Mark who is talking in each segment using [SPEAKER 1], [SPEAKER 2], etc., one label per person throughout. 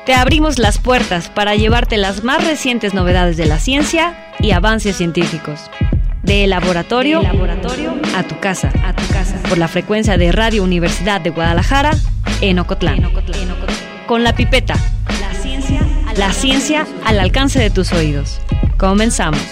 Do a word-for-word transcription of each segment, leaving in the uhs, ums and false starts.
[SPEAKER 1] Te abrimos las puertas para llevarte las más recientes novedades de la ciencia y avances científicos. De laboratorio, de laboratorio a tu casa, a tu casa, por la frecuencia de Radio Universidad de Guadalajara en Ocotlán. En Ocotlán. En Ocotlán. Con la pipeta, la ciencia, la ciencia al alcance de tus oídos. Comenzamos.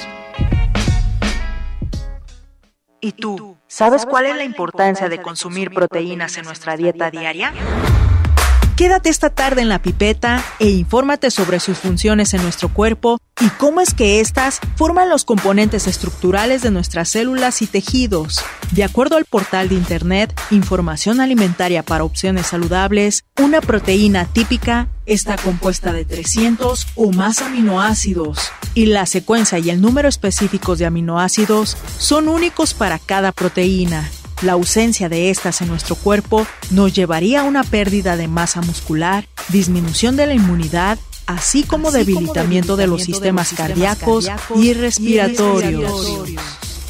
[SPEAKER 2] ¿Y tú, sabes cuál es la importancia de consumir proteínas en nuestra dieta diaria? Quédate esta tarde en La Pipeta e infórmate sobre sus funciones en nuestro cuerpo y cómo es que éstas forman los componentes estructurales de nuestras células y tejidos. De acuerdo al portal de internet Información Alimentaria para Opciones Saludables, una proteína típica está compuesta de trescientos o más aminoácidos, y la secuencia y el número específicos de aminoácidos son únicos para cada proteína. La ausencia de estas en nuestro cuerpo nos llevaría a una pérdida de masa muscular, disminución de la inmunidad, así como, así debilitamiento, como debilitamiento de los sistemas, de los sistemas cardíacos, cardíacos y respiratorios. Y respiratorios.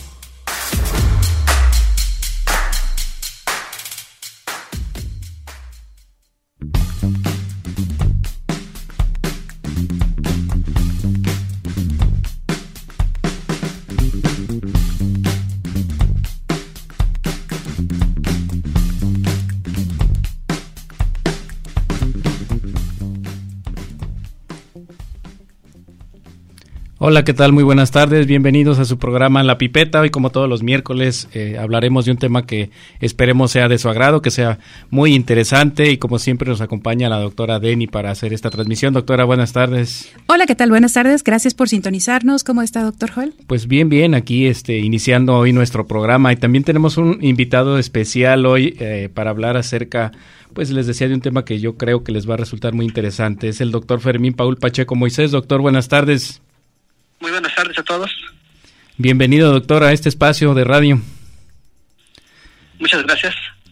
[SPEAKER 3] Hola, ¿qué tal? Muy buenas tardes, bienvenidos a su programa La Pipeta. Hoy, como todos los miércoles, eh, hablaremos de un tema que esperemos sea de su agrado, que sea muy interesante, y como siempre nos acompaña la doctora Deni para hacer esta transmisión. Doctora, buenas tardes.
[SPEAKER 4] Hola, ¿qué tal? Buenas tardes, gracias por sintonizarnos. ¿Cómo está, doctor Joel?
[SPEAKER 3] Pues bien, bien, aquí este, iniciando hoy nuestro programa, y también tenemos un invitado especial hoy eh, para hablar acerca, pues les decía, de un tema que yo creo que les va a resultar muy interesante. Es el doctor Fermín Paul Pacheco Moisés. Doctor, buenas tardes.
[SPEAKER 5] Muy buenas tardes a todos.
[SPEAKER 3] Bienvenido, doctor, a este espacio de radio.
[SPEAKER 5] Muchas gracias.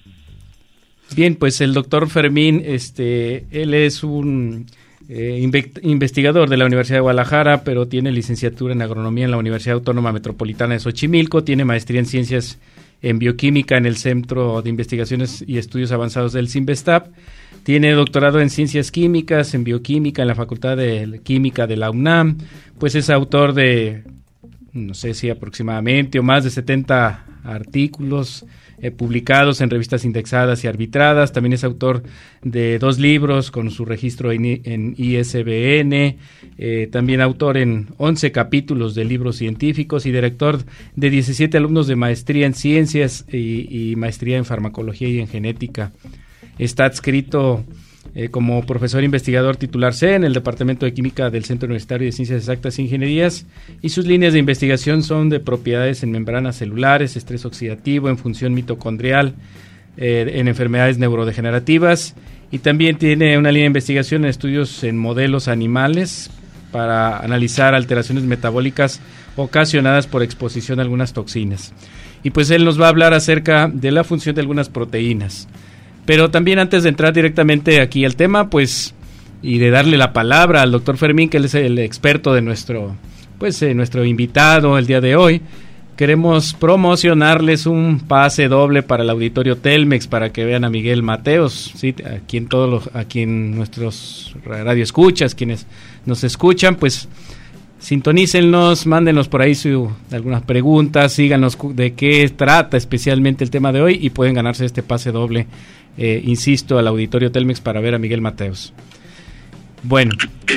[SPEAKER 3] Bien, pues el doctor Fermín, este, él es un eh, inve- investigador de la Universidad de Guadalajara, pero tiene licenciatura en agronomía en la Universidad Autónoma Metropolitana de Xochimilco, tiene maestría en ciencias en bioquímica en el Centro de Investigaciones y Estudios Avanzados del CINVESTAP. Tiene doctorado en Ciencias Químicas, en Bioquímica, en la Facultad de Química de la UNAM. Pues es autor de, no sé si aproximadamente, o más de setenta artículos eh, publicados en revistas indexadas y arbitradas. También es autor de dos libros con su registro en, en I S B N. Eh, también autor en once capítulos de libros científicos y director de diecisiete alumnos de maestría en Ciencias y, y maestría en Farmacología y en Genética. Está adscrito eh, como profesor investigador titular C en el Departamento de Química del Centro Universitario de Ciencias Exactas e Ingenierías, y sus líneas de investigación son de propiedades en membranas celulares, estrés oxidativo, en función mitocondrial, eh, en enfermedades neurodegenerativas, y también tiene una línea de investigación en estudios en modelos animales para analizar alteraciones metabólicas ocasionadas por exposición a algunas toxinas. Y pues él nos va a hablar acerca de la función de algunas proteínas. Pero también, antes de entrar directamente aquí al tema, pues, y de darle la palabra al doctor Fermín, que él es el experto de nuestro, pues, eh, nuestro invitado el día de hoy, queremos promocionarles un pase doble para el Auditorio Telmex para que vean a Miguel Mateos, ¿sí? A quien todos los, a quien nuestros radioescuchas, quienes nos escuchan, pues, sintonícennos, mándenos por ahí su, algunas preguntas, síganos de qué trata especialmente el tema de hoy, y pueden ganarse este pase doble, eh, insisto, al Auditorio Telmex para ver a Miguel Mateos. Bueno,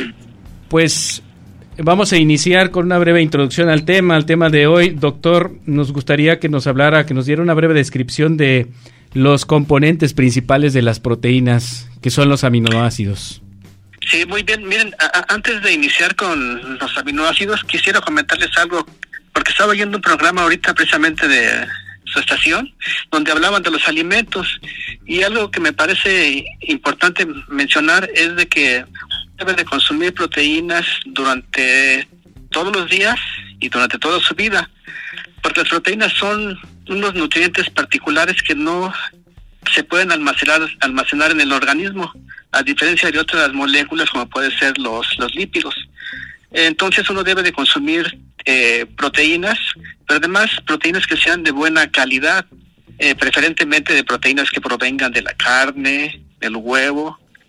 [SPEAKER 3] pues vamos a iniciar con una breve introducción al tema, al tema de hoy. Doctor, nos gustaría que nos hablara, que nos diera una breve descripción de los componentes principales de las proteínas, que son los aminoácidos.
[SPEAKER 5] Sí, muy bien. Miren, a, a, antes de iniciar con los aminoácidos, quisiera comentarles algo, porque estaba oyendo un programa ahorita precisamente de su estación, donde hablaban de los alimentos, y algo que me parece importante mencionar es de que debe de consumir proteínas durante todos los días y durante toda su vida, porque las proteínas son unos nutrientes particulares que no se pueden almacenar almacenar en el organismo, a diferencia de otras moléculas como pueden ser los los lípidos. Entonces uno debe de consumir eh, proteínas, pero además proteínas que sean de buena calidad, eh, preferentemente de proteínas que provengan de la carne, del huevo,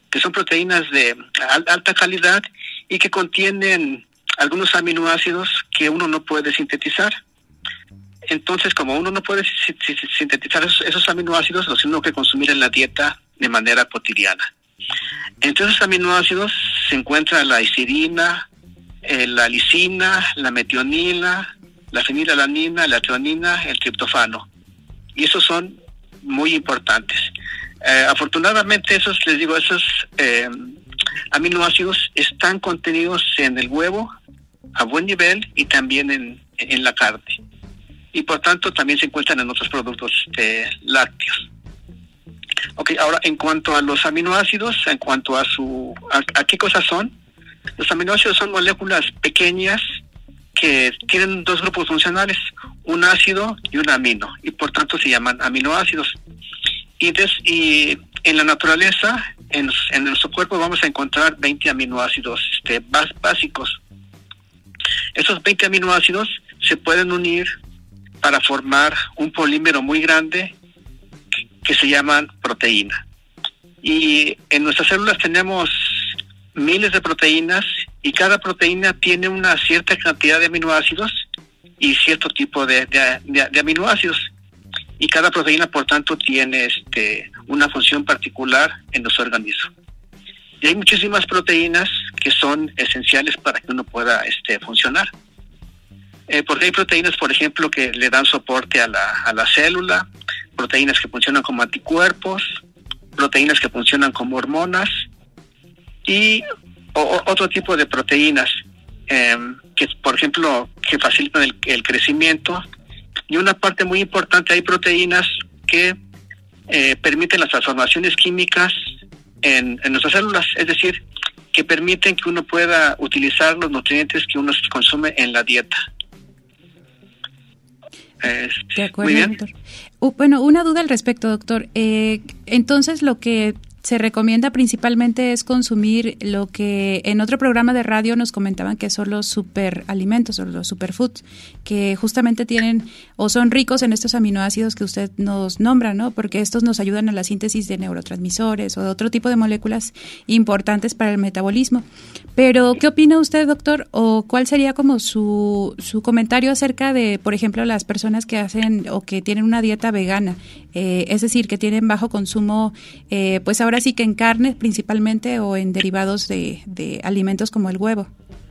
[SPEAKER 5] que son proteínas de alta calidad y que contienen algunos aminoácidos que uno no puede sintetizar. Entonces, como uno no puede sintetizar esos, esos aminoácidos, los tiene que consumir en la dieta de manera cotidiana. Entre esos aminoácidos se encuentra la histidina, eh, la lisina, la metionina, la fenilalanina, la treonina, el triptofano. Y esos son muy importantes. Eh, afortunadamente, esos, les digo, esos eh, aminoácidos están contenidos en el huevo a buen nivel y también en, en la carne. Y por tanto también se encuentran en otros productos eh, lácteos. Ok, ahora en cuanto a los aminoácidos, en cuanto a su a, a qué cosas son, los aminoácidos son moléculas pequeñas que tienen dos grupos funcionales, un ácido y un amino, y por tanto se llaman aminoácidos. Y, des, y en la naturaleza, en, en nuestro cuerpo vamos a encontrar veinte aminoácidos este, bás, básicos. Esos veinte aminoácidos se pueden unir para formar un polímero muy grande que, que se llaman proteína. Y en nuestras células tenemos miles de proteínas y cada proteína tiene una cierta cantidad de aminoácidos y cierto tipo de, de, de, de aminoácidos. Y cada proteína, por tanto, tiene este, una función particular en nuestro organismo. Y hay muchísimas proteínas que son esenciales para que uno pueda este, funcionar. Eh, porque hay proteínas, por ejemplo, que le dan soporte a la, a la célula, proteínas que funcionan como anticuerpos, proteínas que funcionan como hormonas y o, o, otro tipo de proteínas eh, que, por ejemplo, que facilitan el, el crecimiento. Y una parte muy importante, hay proteínas que eh, permiten las transformaciones químicas en, en nuestras células, es decir, que permiten que uno pueda utilizar los nutrientes que uno consume en la dieta.
[SPEAKER 4] De acuerdo, doctor. Uh, bueno, una duda al respecto, doctor. Eh, entonces, lo que se recomienda principalmente es consumir lo que en otro programa de radio nos comentaban que son los superalimentos o los superfoods, que justamente tienen o son ricos en estos aminoácidos que usted nos nombra, ¿no? Porque estos nos ayudan a la síntesis de neurotransmisores o de otro tipo de moléculas importantes para el metabolismo. Pero, ¿qué opina usted, doctor? ¿O cuál sería como su, su comentario acerca de, por ejemplo, las personas que hacen o que tienen una dieta vegana? Eh, es decir, que tienen bajo consumo, eh, pues ahora sí que en carne principalmente o en derivados de, de alimentos como el huevo.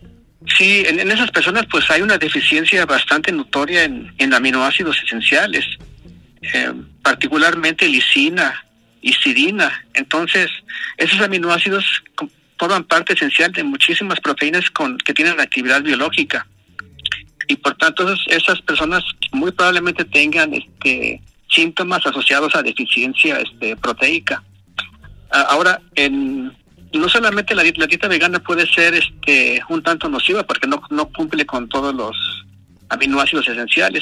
[SPEAKER 5] Sí, en, en esas personas pues hay una deficiencia bastante notoria en, en aminoácidos esenciales, eh, particularmente lisina, histidina. Entonces, esos aminoácidos forman parte esencial de muchísimas proteínas con, que tienen actividad biológica. Y por tanto, esas, esas personas muy probablemente tengan este, síntomas asociados a deficiencia este, proteica. Ahora, en, no solamente la dieta, la dieta vegana puede ser este un tanto nociva porque no, no cumple con todos los aminoácidos esenciales.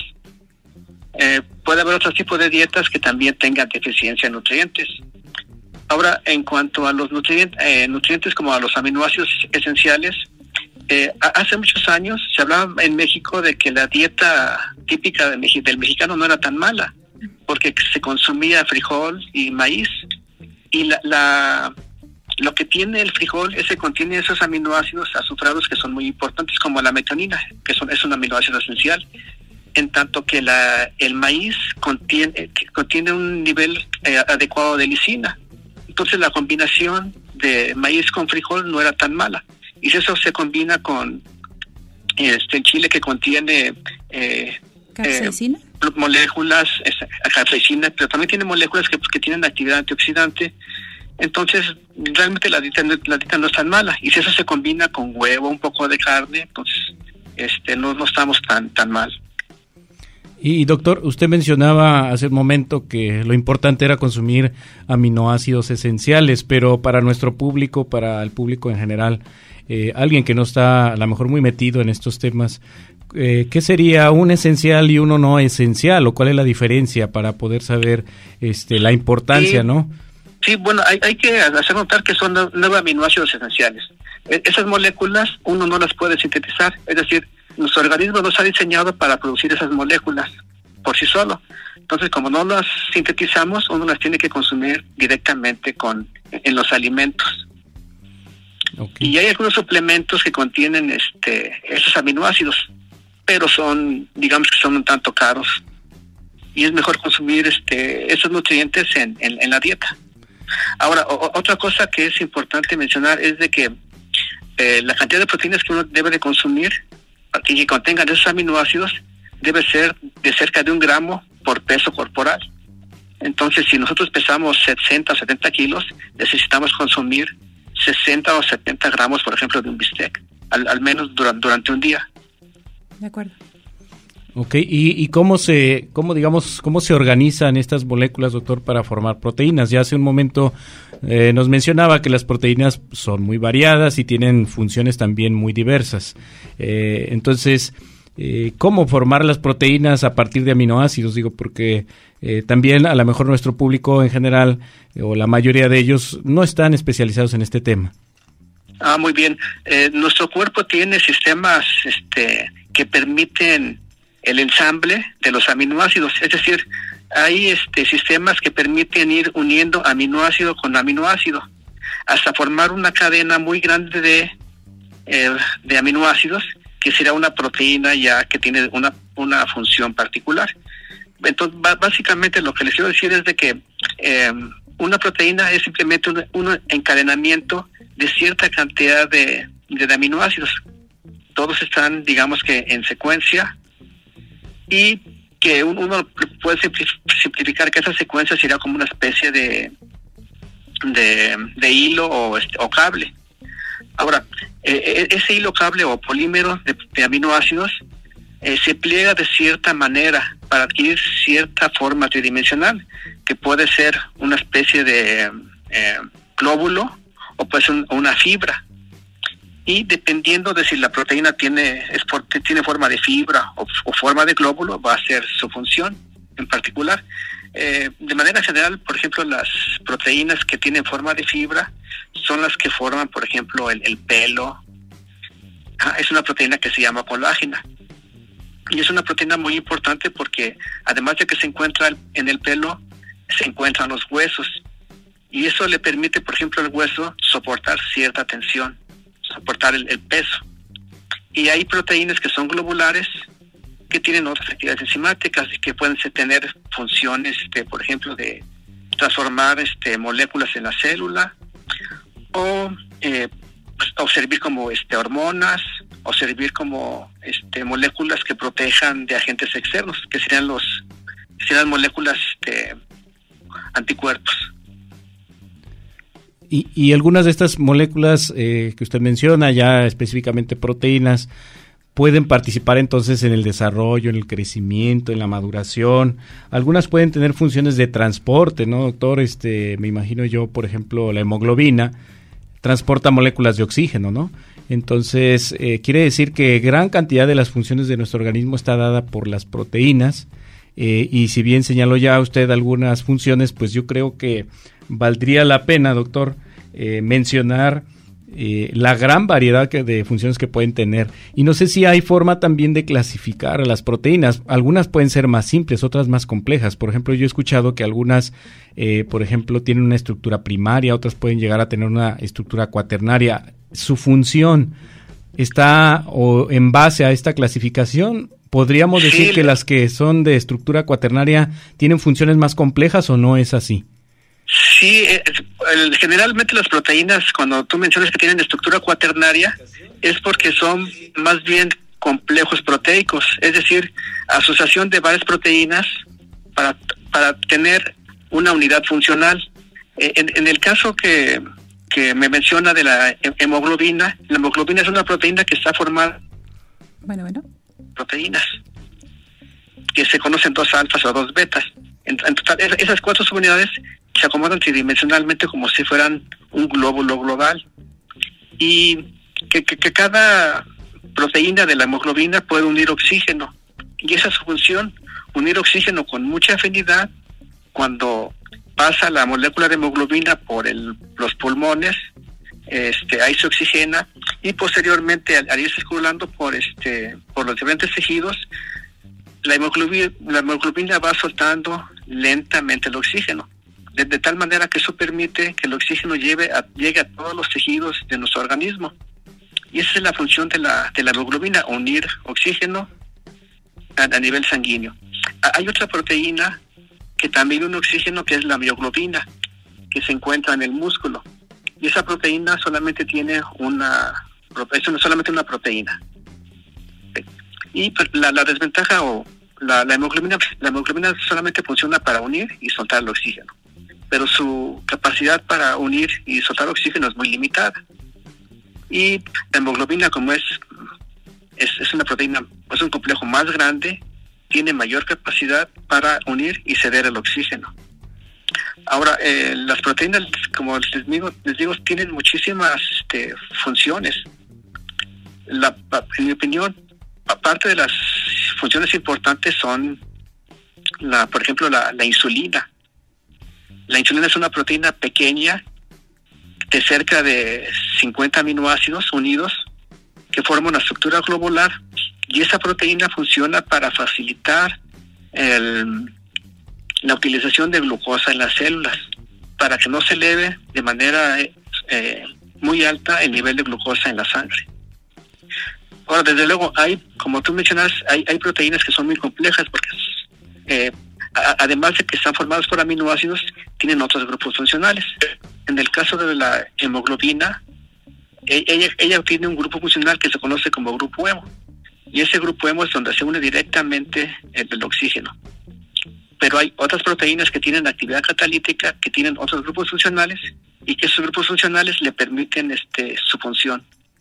[SPEAKER 5] Eh, puede haber otros tipos de dietas que también tengan deficiencia en nutrientes. Ahora, en cuanto a los nutrientes, eh, nutrientes como a los aminoácidos esenciales, eh, hace muchos años se hablaba en México de que la dieta típica de, del mexicano no era tan mala porque se consumía frijol y maíz. Y la, la lo que tiene el frijol es que contiene esos aminoácidos azufrados que son muy importantes, como la metionina, que son, es un aminoácido esencial, en tanto que la el maíz contiene, contiene un nivel eh, adecuado de lisina. Entonces la combinación de maíz con frijol no era tan mala. Y si eso se combina con este el chile que contiene eh,
[SPEAKER 4] ¿capsaicina?
[SPEAKER 5] Eh, moléculas, capsaicina, pero también tiene moléculas que, pues, que tienen actividad antioxidante. Entonces, realmente la dieta, la dieta no es tan mala. Y si eso se combina con huevo, un poco de carne, pues este no, no estamos tan, tan mal.
[SPEAKER 3] Y doctor, usted mencionaba hace un momento que lo importante era consumir aminoácidos esenciales, pero para nuestro público, para el público en general, eh, alguien que no está a lo mejor muy metido en estos temas, eh, ¿qué sería un esencial y uno no esencial? ¿O cuál es la diferencia para poder saber este la importancia,
[SPEAKER 5] sí,
[SPEAKER 3] no?
[SPEAKER 5] Sí, bueno, hay, hay que hacer notar que son nueve aminoácidos esenciales. Esas moléculas uno no las puede sintetizar, es decir, nuestro organismo no está diseñado para producir esas moléculas por sí solo. Entonces, como no las sintetizamos, uno las tiene que consumir directamente con en los alimentos.
[SPEAKER 3] Okay.
[SPEAKER 5] Y hay algunos suplementos que contienen este esos aminoácidos, pero son, digamos que son un tanto caros. Y es mejor consumir este esos nutrientes en, en, en la dieta. Ahora, o, otra cosa que es importante mencionar es de que eh, la cantidad de proteínas que uno debe de consumir y que contengan esos aminoácidos debe ser de cerca de un gramo por peso corporal. Entonces, si nosotros pesamos sesenta o setenta kilos, necesitamos consumir sesenta o setenta gramos, por ejemplo, de un bistec, al, al menos durante, durante un día.
[SPEAKER 4] De acuerdo.
[SPEAKER 3] Ok, ¿y, y cómo se, cómo digamos, cómo se organizan estas moléculas, doctor, para formar proteínas? Ya hace un momento eh, nos mencionaba que las proteínas son muy variadas y tienen funciones también muy diversas. Eh, entonces, eh, ¿cómo formar las proteínas a partir de aminoácidos? Digo, porque eh, también a lo mejor nuestro público en general, eh, o la mayoría de ellos, no están especializados en este tema.
[SPEAKER 5] Ah, muy bien. Eh, nuestro cuerpo tiene sistemas este, que permiten el ensamble de los aminoácidos, es decir, hay este sistemas que permiten ir uniendo aminoácido con aminoácido hasta formar una cadena muy grande de eh, de aminoácidos que será una proteína ya que tiene una una función particular. Entonces, básicamente lo que les quiero decir es de que eh, una proteína es simplemente un, un encadenamiento de cierta cantidad de, de, de aminoácidos. Todos están, digamos que en secuencia, y que uno puede simplificar que esa secuencia sería como una especie de de, de hilo o, o cable. Ahora, eh, ese hilo cable o polímero de, de aminoácidos eh, se pliega de cierta manera para adquirir cierta forma tridimensional, que puede ser una especie de eh, glóbulo o puede ser un, una fibra. Y dependiendo de si la proteína tiene es por, tiene forma de fibra o, o forma de glóbulo, va a ser su función en particular. Eh, de manera general, por ejemplo, las proteínas que tienen forma de fibra son las que forman, por ejemplo, el, el pelo. Ah, es una proteína que se llama colágena. Y es una proteína muy importante porque, además de que se encuentra en el pelo, se encuentran los huesos. Y eso le permite, por ejemplo, al hueso soportar cierta tensión, soportar el, el peso. Y hay proteínas que son globulares, que tienen otras actividades enzimáticas y que pueden tener funciones, este, por ejemplo, de transformar este, moléculas en la célula, o, eh, pues, o servir como este, hormonas, o servir como este, moléculas que protejan de agentes externos, que serían los serían moléculas este, anticuerpos.
[SPEAKER 3] Y, y algunas de estas moléculas eh, que usted menciona, ya específicamente proteínas, pueden participar entonces en el desarrollo, en el crecimiento, en la maduración. Algunas pueden tener funciones de transporte, ¿no, doctor? Este, me imagino yo, por ejemplo, la hemoglobina transporta moléculas de oxígeno, ¿no? Entonces, eh, quiere decir que gran cantidad de las funciones de nuestro organismo está dada por las proteínas. Eh, y si bien señaló ya usted algunas funciones, pues yo creo que valdría la pena, doctor, eh, mencionar eh, la gran variedad que, de funciones que pueden tener. Y no sé si hay forma también de clasificar a las proteínas. Algunas pueden ser más simples, otras más complejas. Por ejemplo, yo he escuchado que algunas, eh, por ejemplo, tienen una estructura primaria, otras pueden llegar a tener una estructura cuaternaria. ¿Su función está o en base a esta clasificación? ¿Podríamos sí. decir que las que son de estructura cuaternaria tienen funciones más complejas o no es así?
[SPEAKER 5] Sí, eh, generalmente las proteínas, cuando tú mencionas que tienen estructura cuaternaria, es porque son más bien complejos proteicos, es decir, asociación de varias proteínas para, para tener una unidad funcional. Eh, en, en el caso que, que me menciona de la hemoglobina, la hemoglobina es una proteína que está formada
[SPEAKER 4] bueno, bueno.
[SPEAKER 5] proteínas, que se conocen dos alfas o dos betas. En, en total, esas cuatro subunidades se acomodan tridimensionalmente como si fueran un glóbulo global. Y que, que, que cada proteína de la hemoglobina puede unir oxígeno. Y esa es su función, unir oxígeno con mucha afinidad. Cuando pasa la molécula de hemoglobina por el, los pulmones, este, ahí se oxigena, y posteriormente al, al ir circulando por este por los diferentes tejidos, la hemoglobina, la hemoglobina va soltando lentamente el oxígeno. de, de tal manera que eso permite que el oxígeno lleve a, llegue a todos los tejidos de nuestro organismo. Y esa es la función de la, de la hemoglobina, unir oxígeno a, a nivel sanguíneo. Hay otra proteína que también une oxígeno, que es la mioglobina, que se encuentra en el músculo. Y esa proteína solamente tiene una, es solamente una proteína. Y la, la desventaja o la, la hemoglobina, la hemoglobina solamente funciona para unir y soltar el oxígeno. Pero su capacidad para unir y soltar oxígeno es muy limitada. Y la hemoglobina, como es, es, es una proteína, es un complejo más grande, tiene mayor capacidad para unir y ceder el oxígeno. Ahora, eh, las proteínas, como les digo, les digo tienen muchísimas este, funciones. La, en mi opinión, aparte de las funciones importantes son, la, por ejemplo, la, la insulina. La insulina es una proteína pequeña de cerca de cincuenta aminoácidos unidos que forman una estructura globular, y esa proteína funciona para facilitar el, la utilización de glucosa en las células, para que no se eleve de manera eh, muy alta el nivel de glucosa en la sangre. Ahora, desde luego, hay, como tú mencionas, hay, hay proteínas que son muy complejas porque eh, a, además de que están formadas por aminoácidos, tienen otros grupos funcionales. En el caso de la hemoglobina, ella, ella tiene un grupo funcional que se conoce como grupo hemo, y ese grupo hemo es donde se une directamente el, el oxígeno. Pero hay otras proteínas que tienen actividad catalítica, que tienen otros grupos funcionales, y que esos grupos funcionales le permiten este su función.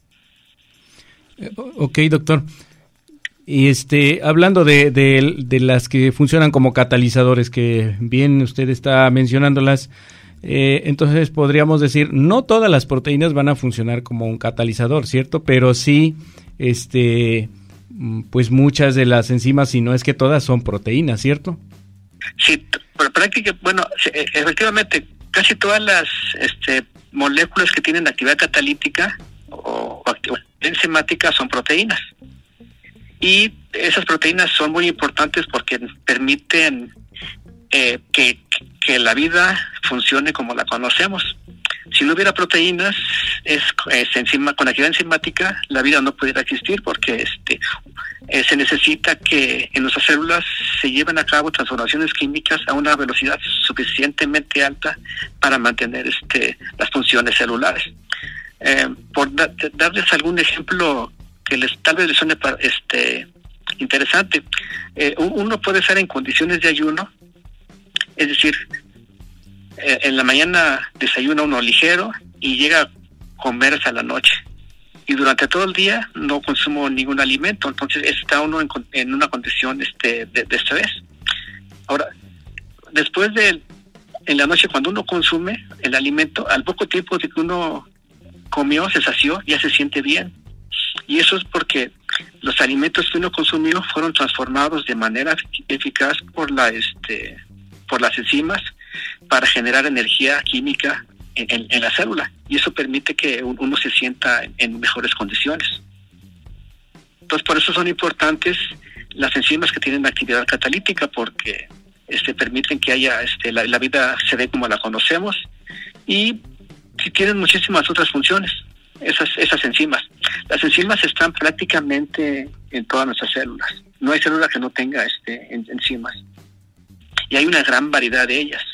[SPEAKER 3] Ok, doctor. Y este, hablando de, de, de las que funcionan como catalizadores, que bien usted está mencionándolas, eh, entonces podríamos decir, no todas las proteínas van a funcionar como un catalizador, ¿cierto? Pero sí, este, pues muchas de las enzimas, si no es que todas, son proteínas, ¿cierto?
[SPEAKER 5] Sí, por práctica, bueno, efectivamente, casi todas las este, moléculas que tienen actividad catalítica o, o actividad enzimática son proteínas. Y esas proteínas son muy importantes porque permiten eh, que, que la vida funcione como la conocemos. Si no hubiera proteínas, es, es enzima, con actividad enzimática, la vida no pudiera existir, porque este eh, se necesita que en nuestras células se lleven a cabo transformaciones químicas a una velocidad suficientemente alta para mantener este las funciones celulares. Eh, por da, darles algún ejemplo que les tal vez les suene este interesante, eh, uno puede estar en condiciones de ayuno, es decir, eh, en la mañana desayuna uno ligero y llega a comer hasta la noche, y durante todo el día no consumo ningún alimento, entonces está uno en, en una condición este de, de estrés. Ahora, después de en la noche, cuando uno consume el alimento, al poco tiempo de que uno comió, se sació, ya se siente bien. Y eso es porque los alimentos que uno consumió fueron transformados de manera eficaz por la este por las enzimas para generar energía química en, en, en la célula, y eso permite que uno se sienta en, en mejores condiciones. Entonces, por eso son importantes las enzimas que tienen actividad catalítica, porque este permiten que haya este la, la vida se dé como la conocemos, y si tienen muchísimas otras funciones. Esas, esas enzimas. Las enzimas están prácticamente en todas nuestras células. No hay célula que no tenga este en, enzimas. Y hay una gran variedad de ellas.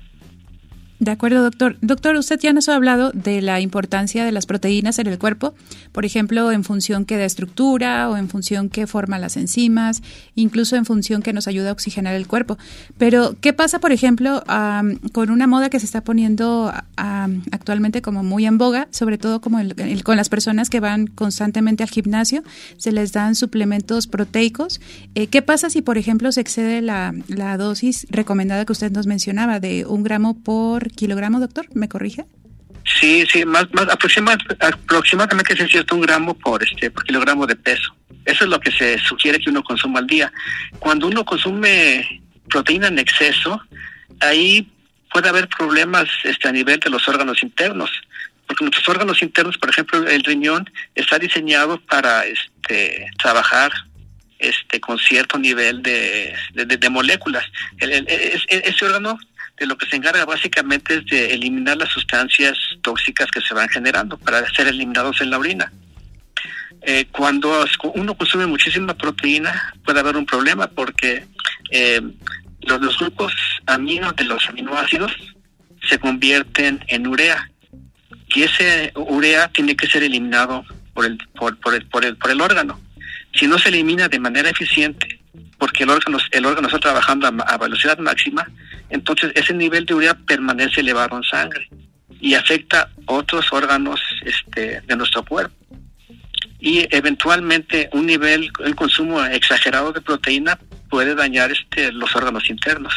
[SPEAKER 4] De acuerdo, doctor. Doctor, usted ya nos ha hablado de la importancia de las proteínas en el cuerpo, por ejemplo, en función que da estructura o en función que forma las enzimas, incluso en función que nos ayuda a oxigenar el cuerpo. Pero, ¿qué pasa, por ejemplo, um, con una moda que se está poniendo um, actualmente como muy en boga, sobre todo como el, el, con las personas que van constantemente al gimnasio, se les dan suplementos proteicos? Eh, ¿Qué pasa si, por ejemplo, se excede la, la dosis recomendada que usted nos mencionaba de un gramo por kilogramo, doctor? ¿Me corrige?
[SPEAKER 5] Sí, sí, más, más aproximadamente, aproximadamente es cierto un gramo por este por kilogramo de peso. Eso es lo que se sugiere que uno consuma al día. Cuando uno consume proteína en exceso, ahí puede haber problemas este a nivel de los órganos internos, porque nuestros órganos internos, por ejemplo, el riñón está diseñado para este trabajar este con cierto nivel de de, de, de moléculas. El, el, es, ese órgano de lo que se encarga básicamente es de eliminar las sustancias tóxicas que se van generando para ser eliminados en la orina. Eh, cuando uno consume muchísima proteína puede haber un problema porque eh, los, los grupos aminos de los aminoácidos se convierten en urea y ese urea tiene que ser eliminado por el por, por el por el por el órgano. Si no se elimina de manera eficiente porque el órgano el órgano está trabajando a, a velocidad máxima, entonces ese nivel de urea permanece elevado en sangre y afecta otros órganos este de nuestro cuerpo. Y eventualmente un nivel, el consumo exagerado de proteína puede dañar este los órganos internos.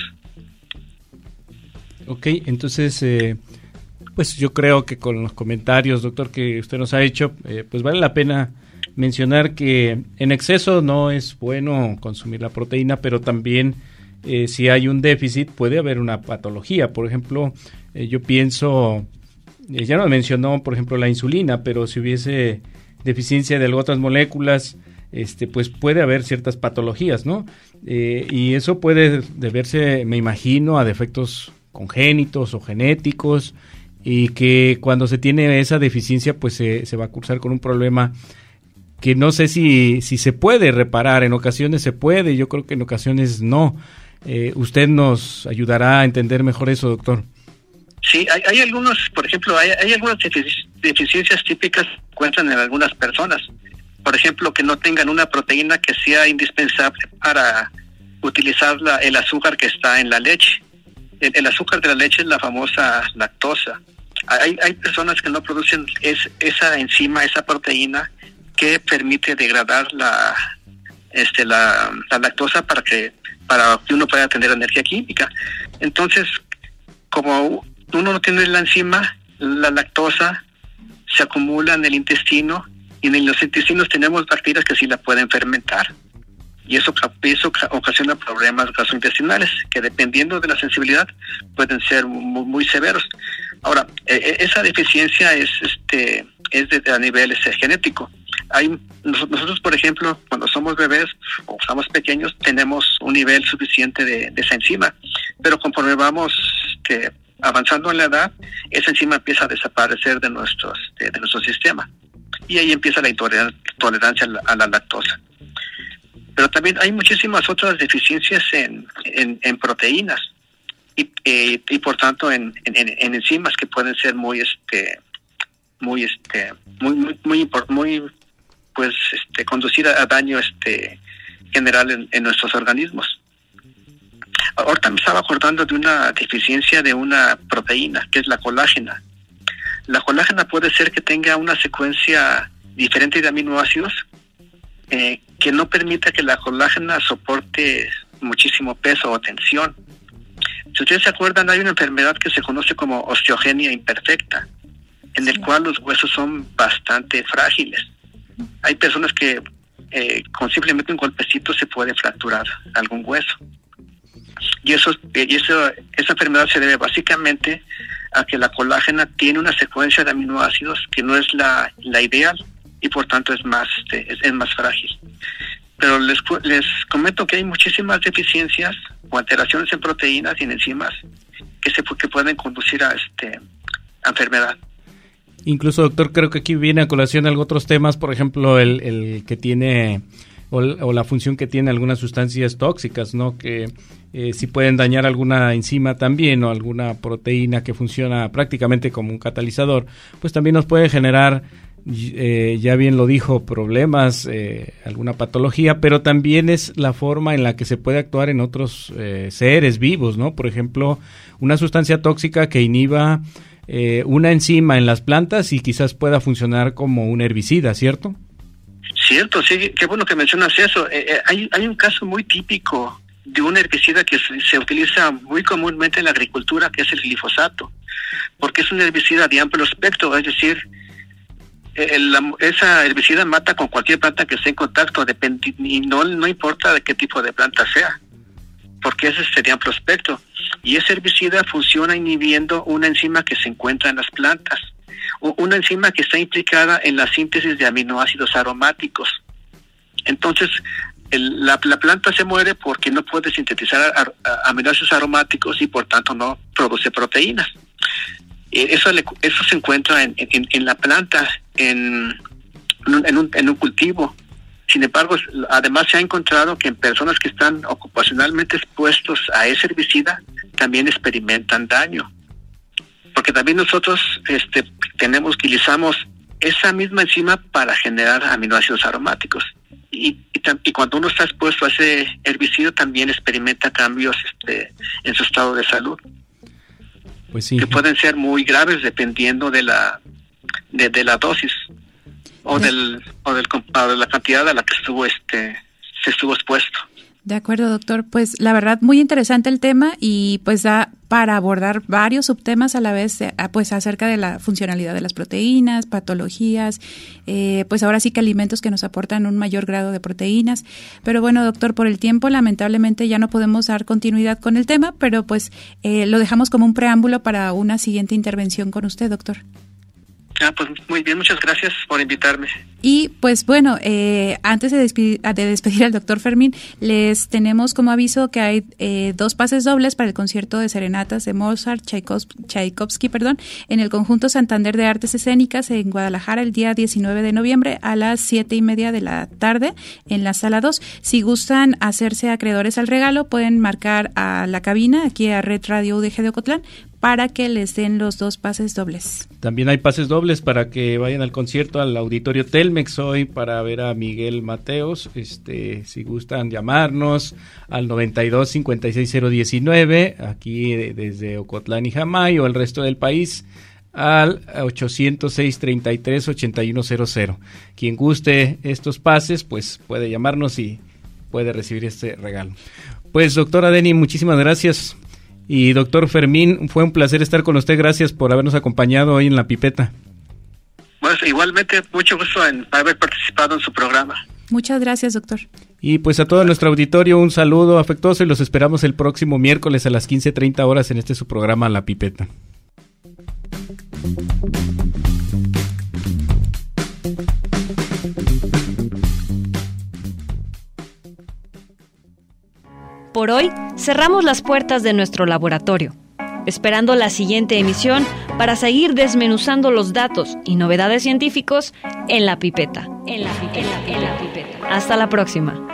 [SPEAKER 3] Ok, entonces, eh, pues yo creo que con los comentarios, doctor, que usted nos ha hecho, eh, pues vale la pena mencionar que en exceso no es bueno consumir la proteína, pero también eh, si hay un déficit puede haber una patología. Por ejemplo, eh, yo pienso, eh, ya nos mencionó, por ejemplo, la insulina, pero si hubiese deficiencia de otras moléculas, este, pues puede haber ciertas patologías, ¿no? Eh, y eso puede deberse, me imagino, a defectos congénitos o genéticos, y que cuando se tiene esa deficiencia, pues se, se va a cursar con un problema que no sé si, si se puede reparar. En ocasiones se puede, yo creo que en ocasiones no. Eh, ¿Usted nos ayudará a entender mejor eso, doctor?
[SPEAKER 5] Sí, hay, hay algunos, por ejemplo, hay, hay algunas defic- deficiencias típicas que se encuentran en algunas personas. Por ejemplo, que no tengan una proteína que sea indispensable para utilizar la, el azúcar que está en la leche. El, el azúcar de la leche es la famosa lactosa. Hay, hay personas que no producen es, esa enzima, esa proteína que permite degradar la, este, la, la lactosa para que, para que uno pueda tener energía química. Entonces, como uno no tiene la enzima, la lactosa se acumula en el intestino y en los intestinos tenemos bacterias que sí la pueden fermentar y eso, eso ocasiona problemas gastrointestinales que dependiendo de la sensibilidad pueden ser muy, muy severos. Ahora, eh, esa deficiencia es este es de, a nivel este, genético. Hay nosotros, por ejemplo, cuando somos bebés o somos pequeños tenemos un nivel suficiente de, de esa enzima, pero conforme vamos que avanzando en la edad, esa enzima empieza a desaparecer de nuestros de, de nuestro sistema y ahí empieza la intolerancia a la, a la lactosa. Pero también hay muchísimas otras deficiencias en, en, en proteínas y, eh, y por tanto en, en, en enzimas que pueden ser muy este muy este muy muy muy, muy pues este conducir a, a daño este general en, en nuestros organismos. Ahorita me estaba acordando de una deficiencia de una proteína, que es la colágena. La colágena puede ser que tenga una secuencia diferente de aminoácidos eh, que no permita que la colágena soporte muchísimo peso o tensión. Si ustedes se acuerdan, hay una enfermedad que se conoce como osteogenia imperfecta, en el cual los huesos son bastante frágiles. Hay personas que eh, con simplemente un golpecito se puede fracturar algún hueso. Y eso, y eso, esa enfermedad se debe básicamente a que la colágena tiene una secuencia de aminoácidos que no es la, la ideal y por tanto es más es, es más frágil. Pero les les comento que hay muchísimas deficiencias o alteraciones en proteínas y en enzimas que se que pueden conducir a este a enfermedad.
[SPEAKER 3] Incluso, doctor, creo que aquí viene a colación algo otros temas, por ejemplo, el, el que tiene o, o la función que tiene algunas sustancias tóxicas, ¿no? Que eh, si pueden dañar alguna enzima también o alguna proteína que funciona prácticamente como un catalizador, pues también nos puede generar, eh, ya bien lo dijo, problemas, eh, alguna patología, pero también es la forma en la que se puede actuar en otros eh, seres vivos, ¿no? Por ejemplo, una sustancia tóxica que inhiba eh, una enzima en las plantas y quizás pueda funcionar como un herbicida, ¿cierto?
[SPEAKER 5] Cierto, sí, qué bueno que mencionas eso. Eh, eh, hay, hay un caso muy típico de un herbicida que se, se utiliza muy comúnmente en la agricultura, que es el glifosato, porque es un herbicida de amplio espectro, es decir, eh, la, esa herbicida mata con cualquier planta que esté en contacto, depend- y no, no importa de qué tipo de planta sea, porque ese es de amplio espectro, y ese herbicida funciona inhibiendo una enzima que se encuentra en las plantas, una enzima que está implicada en la síntesis de aminoácidos aromáticos. Entonces, el, la, la planta se muere porque no puede sintetizar ar, a, aminoácidos aromáticos y por tanto no produce proteínas. Eso, le, eso se encuentra en, en, en la planta, en, en, un, en, un, en un cultivo. Sin embargo, además se ha encontrado que en personas que están ocupacionalmente expuestos a ese herbicida también experimentan daño. Porque también nosotros este, tenemos, utilizamos esa misma enzima para generar aminoácidos aromáticos. Y, y, y cuando uno está expuesto a ese herbicida también experimenta cambios este, en su estado de salud.
[SPEAKER 3] Pues sí.
[SPEAKER 5] Que pueden ser muy graves dependiendo de la de, de la dosis o del o del o de la cantidad a la que estuvo este se estuvo expuesto.
[SPEAKER 4] De acuerdo, doctor. Pues la verdad muy interesante el tema y pues da para abordar varios subtemas a la vez, pues acerca de la funcionalidad de las proteínas, patologías, eh, pues ahora sí que alimentos que nos aportan un mayor grado de proteínas. Pero bueno, doctor, por el tiempo lamentablemente ya no podemos dar continuidad con el tema, pero pues eh, lo dejamos como un preámbulo para una siguiente intervención con usted, doctor.
[SPEAKER 5] Ah, pues muy bien, muchas gracias por invitarme.
[SPEAKER 4] Y pues bueno, eh, antes de despedir, de despedir al doctor Fermín, les tenemos como aviso que hay eh, dos pases dobles para el concierto de serenatas de Mozart, Tchaikovsky, Tchaikovsky, perdón, en el Conjunto Santander de Artes Escénicas en Guadalajara el día diecinueve de noviembre a las siete y media de la tarde en la sala dos. Si gustan hacerse acreedores al regalo, pueden marcar a la cabina, aquí a Red Radio U D G de Ocotlán, para que les den los dos pases dobles.
[SPEAKER 3] También hay pases dobles para que vayan al concierto al Auditorio Telmex hoy para ver a Miguel Mateos. Este, si gustan llamarnos al noventa y dos, cincuenta y seis, cero diecinueve, aquí desde Ocotlán y Jamay o el resto del país, al ochocientos seis, treinta y tres, ochenta y uno cero cero. Quien guste estos pases, pues puede llamarnos y puede recibir este regalo. Pues doctora Deni, muchísimas gracias. Y doctor Fermín, fue un placer estar con usted. Gracias por habernos acompañado hoy en La Pipeta.
[SPEAKER 5] Pues igualmente, mucho gusto en haber participado en su programa.
[SPEAKER 4] Muchas gracias, doctor.
[SPEAKER 3] Y pues a todo nuestro auditorio un saludo afectuoso y los esperamos el próximo miércoles a las quince treinta horas en este su programa La Pipeta.
[SPEAKER 1] Por hoy, cerramos las puertas de nuestro laboratorio, esperando la siguiente emisión para seguir desmenuzando los datos y novedades científicos en La Pipeta. En la pipeta, en la pipeta. Hasta la próxima.